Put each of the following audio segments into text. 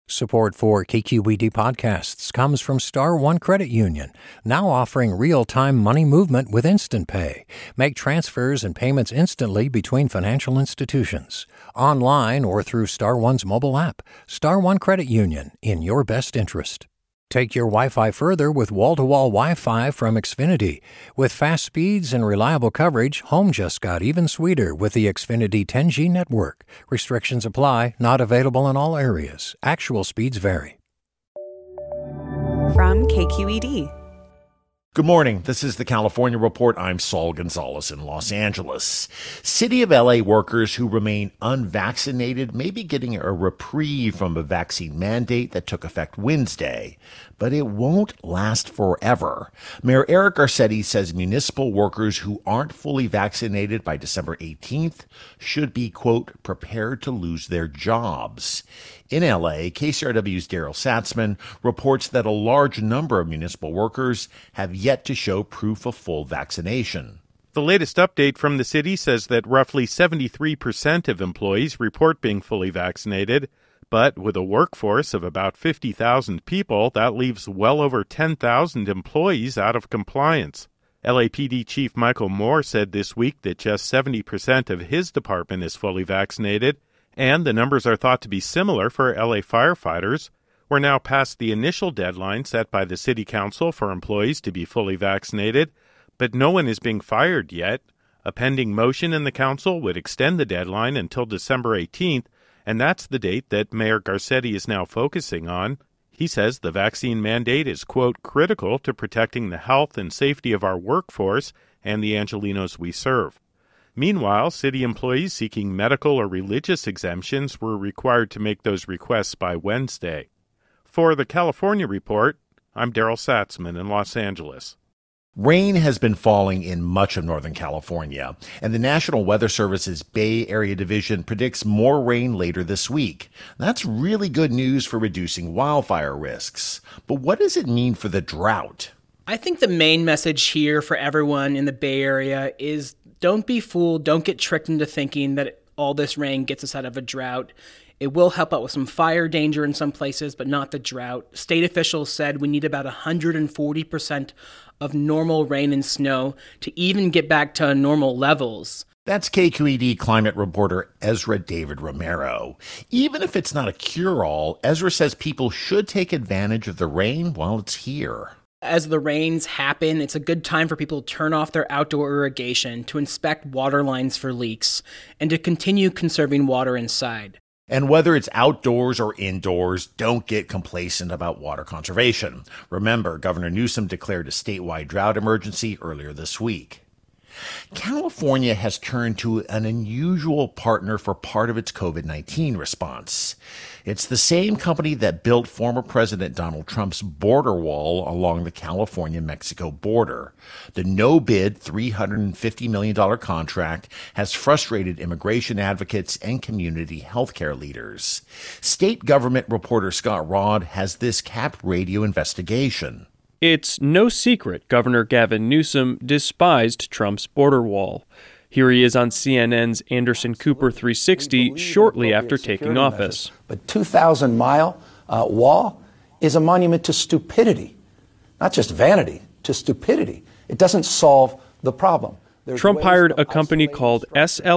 Support for KQED podcasts comes from Star One Credit Union, now offering real-time money movement with Instant Pay. Make transfers and payments instantly between financial institutions, online or through Star One's mobile app. Star One Credit Union, in your best interest. Take your Wi-Fi further with wall-to-wall Wi-Fi from Xfinity. With fast speeds and reliable coverage, home just got even sweeter with the Xfinity 10G network. Restrictions apply, not available in all areas. Actual speeds vary. From KQED. Good morning. This is the California Report. I'm Saul Gonzalez in Los Angeles. City of LA workers who remain unvaccinated may be getting a reprieve from a vaccine mandate that took effect Wednesday, but it won't last forever. Mayor Eric Garcetti says municipal workers who aren't fully vaccinated by December 18th should be, quote, prepared to lose their jobs. In LA, KCRW's Daryl Satzman reports that a large number of municipal workers have yet to show proof of full vaccination. The latest update from the city says that roughly 73% of employees report being fully vaccinated, but with a workforce of about 50,000 people, that leaves well over 10,000 employees out of compliance. LAPD Chief Michael Moore said this week that just 70% of his department is fully vaccinated, and the numbers are thought to be similar for LA firefighters. We're now past the initial deadline set by the City Council for employees to be fully vaccinated, but no one is being fired yet. A pending motion in the council would extend the deadline until December 18th, and that's the date that Mayor Garcetti is now focusing on. He says the vaccine mandate is, quote, critical to protecting the health and safety of our workforce and the Angelenos we serve. Meanwhile, city employees seeking medical or religious exemptions were required to make those requests by Wednesday. For the California Report, I'm Daryl Satzman in Los Angeles. Rain has been falling in much of Northern California, and the National Weather Service's Bay Area Division predicts more rain later this week. That's really good news for reducing wildfire risks. But what does it mean for the drought? I think the main message here for everyone in the Bay Area is don't be fooled, don't get tricked into thinking that all this rain gets us out of a drought. It will help out with some fire danger in some places, but not the drought. State officials said we need about 140% of normal rain and snow to even get back to normal levels. That's KQED climate reporter Ezra David Romero. Even if it's not a cure-all, Ezra says people should take advantage of the rain while it's here. As the rains happen, it's a good time for people to turn off their outdoor irrigation, to inspect water lines for leaks, and to continue conserving water inside. And whether it's outdoors or indoors, don't get complacent about water conservation. Remember, Governor Newsom declared a statewide drought emergency earlier this week. California has turned to an unusual partner for part of its COVID-19 response. It's the same company that built former President Donald Trump's border wall along the California-Mexico border. The no-bid $350 million contract has frustrated immigration advocates and community healthcare leaders. State government reporter Scott Rod has this Cap Radio investigation. It's no secret Governor Gavin Newsom despised Trump's border wall. Here he is on CNN's Anderson Cooper 360 shortly after taking office. But 2,000-mile wall is a monument to stupidity, not just vanity, to stupidity. It doesn't solve the problem. Trump hired a company called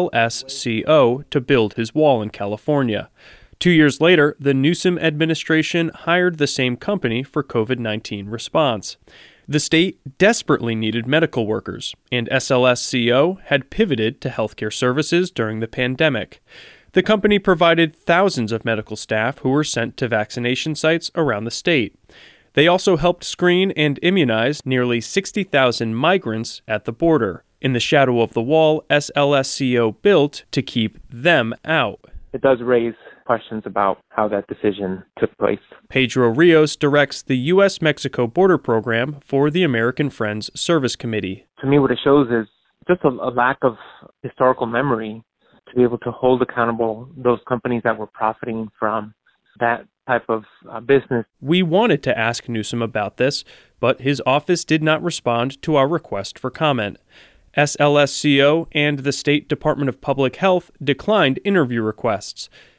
SLSCO to build his wall in California. 2 years later, the Newsom administration hired the same company for COVID-19 response. The state desperately needed medical workers, and SLSCO had pivoted to healthcare services during the pandemic. The company provided thousands of medical staff who were sent to vaccination sites around the state. They also helped screen and immunize nearly 60,000 migrants at the border. In the shadow of the wall, SLSCO built to keep them out. It does raise questions about how that decision took place. Pedro Rios directs the U.S.-Mexico border program for the American Friends Service Committee. To me, what it shows is just a lack of historical memory to be able to hold accountable those companies that were profiting from that type of business. We wanted to ask Newsom about this, but his office did not respond to our request for comment. SLSCO and the State Department of Public Health declined interview requests.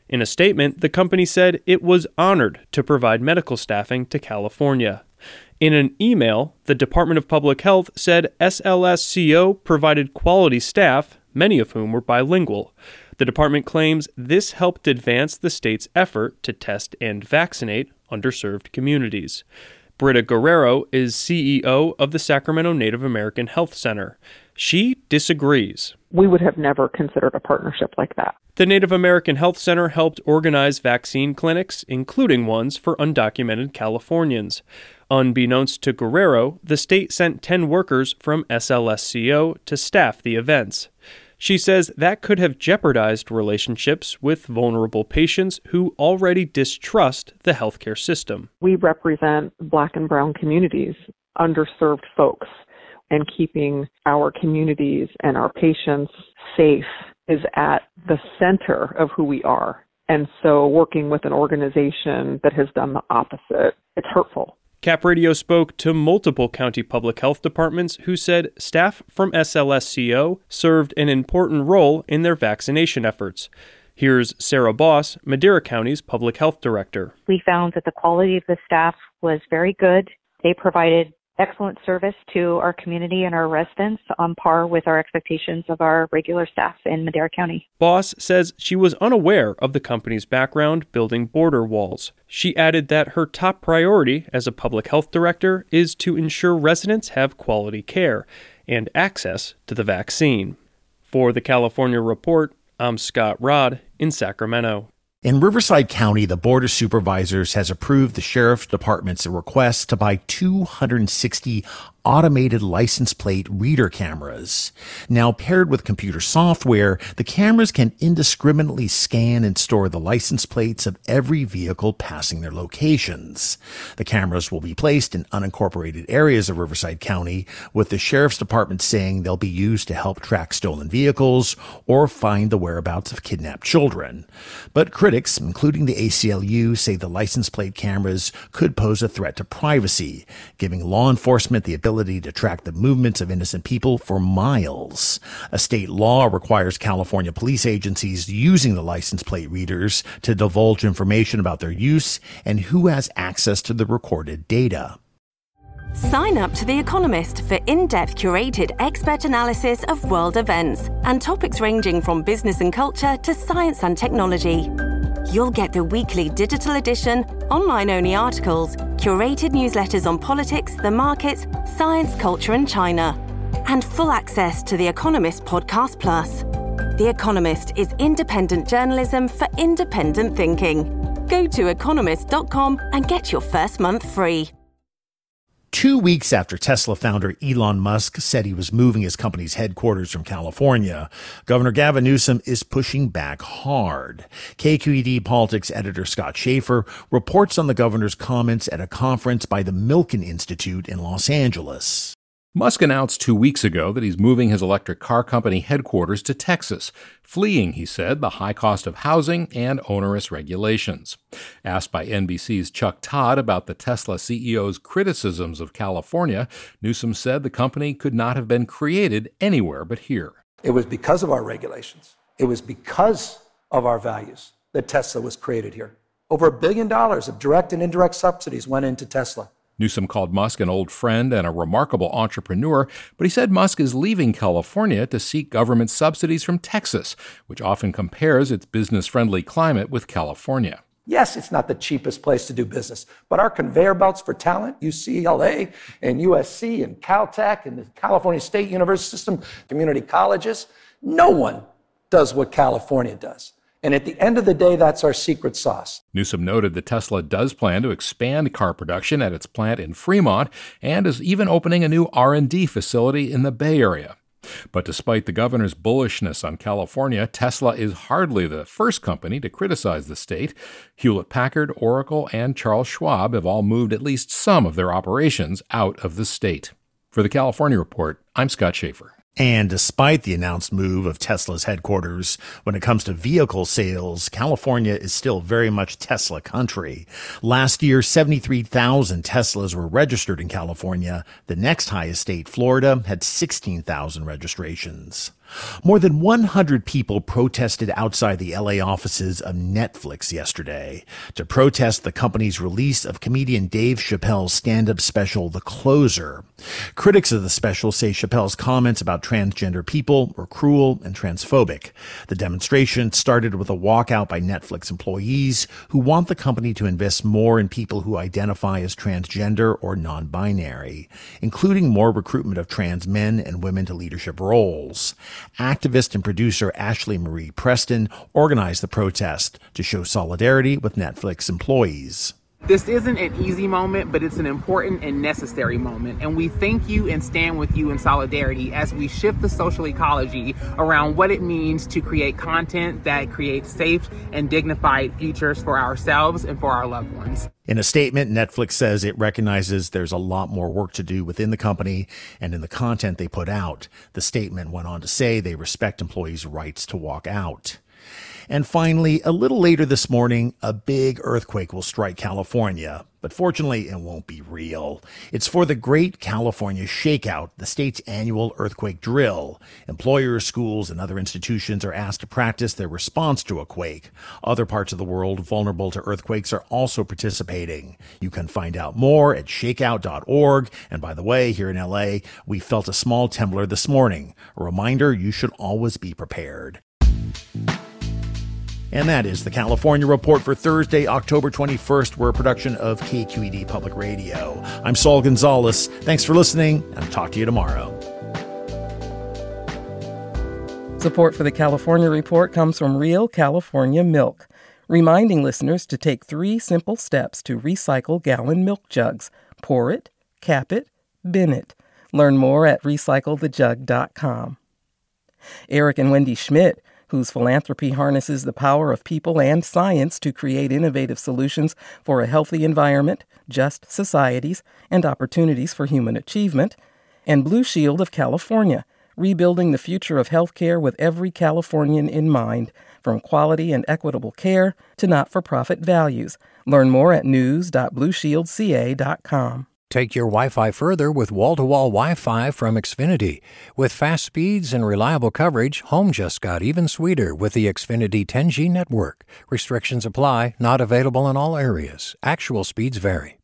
In a statement, the company said it was honored to provide medical staffing to California. In an email, the Department of Public Health said SLSCO provided quality staff, many of whom were bilingual. The department claims this helped advance the state's effort to test and vaccinate underserved communities. Britta Guerrero is CEO of the Sacramento Native American Health Center. She disagrees. We would have never considered a partnership like that. The Native American Health Center helped organize vaccine clinics, including ones for undocumented Californians. Unbeknownst to Guerrero, the state sent 10 workers from SLSCO to staff the events. She says that could have jeopardized relationships with vulnerable patients who already distrust the healthcare system. We represent Black and brown communities, underserved folks, and keeping our communities and our patients safe is at the center of who we are. And so working with an organization that has done the opposite, it's hurtful. Cap Radio spoke to multiple county public health departments who said staff from SLSCO served an important role in their vaccination efforts. Here's Sarah Boss, Madera County's public health director. We found that the quality of the staff was very good. They provided excellent service to our community and our residents on par with our expectations of our regular staff in Madera County. Boss says she was unaware of the company's background building border walls. She added that her top priority as a public health director is to ensure residents have quality care and access to the vaccine. For the California Report, I'm Scott Rodd in Sacramento. In Riverside County, the Board of Supervisors has approved the Sheriff's Department's request to buy 260 automated license plate reader cameras. Now paired with computer software, the cameras can indiscriminately scan and store the license plates of every vehicle passing their locations. The cameras will be placed in unincorporated areas of Riverside County, with the Sheriff's Department saying they'll be used to help track stolen vehicles or find the whereabouts of kidnapped children. But critics, including the ACLU, say the license plate cameras could pose a threat to privacy, giving law enforcement the ability to track the movements of innocent people for miles. A state law requires California police agencies using the license plate readers to divulge information about their use and who has access to the recorded data. Sign up to The Economist for in-depth curated expert analysis of world events and topics ranging from business and culture to science and technology. You'll get the weekly digital edition, online-only articles, curated newsletters on politics, the markets, science, culture, and China, and full access to The Economist Podcast Plus. The Economist is independent journalism for independent thinking. Go to economist.com and get your first month free. 2 weeks after Tesla founder Elon Musk said he was moving his company's headquarters from California, Governor Gavin Newsom is pushing back hard. KQED politics editor Scott Schaefer reports on the governor's comments at a conference by the Milken Institute in Los Angeles. Musk announced 2 weeks ago that he's moving his electric car company headquarters to Texas, fleeing, he said, the high cost of housing and onerous regulations. Asked by NBC's Chuck Todd about the Tesla CEO's criticisms of California, Newsom said the company could not have been created anywhere but here. It was because of our regulations. It was because of our values that Tesla was created here. Over $1 billion of direct and indirect subsidies went into Tesla. Newsom called Musk an old friend and a remarkable entrepreneur, but he said Musk is leaving California to seek government subsidies from Texas, which often compares its business-friendly climate with California. Yes, it's not the cheapest place to do business, but our conveyor belts for talent, UCLA and USC and Caltech and the California State University system, community colleges, no one does what California does. And at the end of the day, that's our secret sauce. Newsom noted that Tesla does plan to expand car production at its plant in Fremont and is even opening a new R&D facility in the Bay Area. But despite the governor's bullishness on California, Tesla is hardly the first company to criticize the state. Hewlett-Packard, Oracle, and Charles Schwab have all moved at least some of their operations out of the state. For the California Report, I'm Scott Schaefer. And despite the announced move of Tesla's headquarters, when it comes to vehicle sales, California is still very much Tesla country. Last year, 73,000 Teslas were registered in California. The next highest state, Florida, had 16,000 registrations. More than 100 people protested outside the LA offices of Netflix yesterday to protest the company's release of comedian Dave Chappelle's stand-up special, The Closer. Critics of the special say Chappelle's comments about transgender people were cruel and transphobic. The demonstration started with a walkout by Netflix employees who want the company to invest more in people who identify as transgender or non-binary, including more recruitment of trans men and women to leadership roles. Activist and producer Ashley Marie Preston organized the protest to show solidarity with Netflix employees. This isn't an easy moment, but it's an important and necessary moment. And we thank you and stand with you in solidarity as we shift the social ecology around what it means to create content that creates safe and dignified futures for ourselves and for our loved ones. In a statement, Netflix says it recognizes there's a lot more work to do within the company and in the content they put out. The statement went on to say they respect employees' rights to walk out. And finally, a little later this morning, a big earthquake will strike California. But fortunately, it won't be real. It's for the Great California Shakeout, the state's annual earthquake drill. Employers, schools, and other institutions are asked to practice their response to a quake. Other parts of the world vulnerable to earthquakes are also participating. You can find out more at shakeout.org. And by the way, here in LA, we felt a small trembler this morning. A reminder, you should always be prepared. And that is the California Report for Thursday, October 21st. We're a production of KQED Public Radio. I'm Saul Gonzalez. Thanks for listening, and I'll talk to you tomorrow. Support for the California Report comes from Real California Milk, reminding listeners to take 3 simple steps to recycle gallon milk jugs. Pour it, cap it, bin it. Learn more at recyclethejug.com. Eric and Wendy Schmidt, whose philanthropy harnesses the power of people and science to create innovative solutions for a healthy environment, just societies, and opportunities for human achievement, and Blue Shield of California, rebuilding the future of healthcare with every Californian in mind, from quality and equitable care to not-for-profit values. Learn more at news.blueshieldca.com. Take your Wi-Fi further with wall-to-wall Wi-Fi from Xfinity. With fast speeds and reliable coverage, home just got even sweeter with the Xfinity 10G network. Restrictions apply, not available in all areas. Actual speeds vary.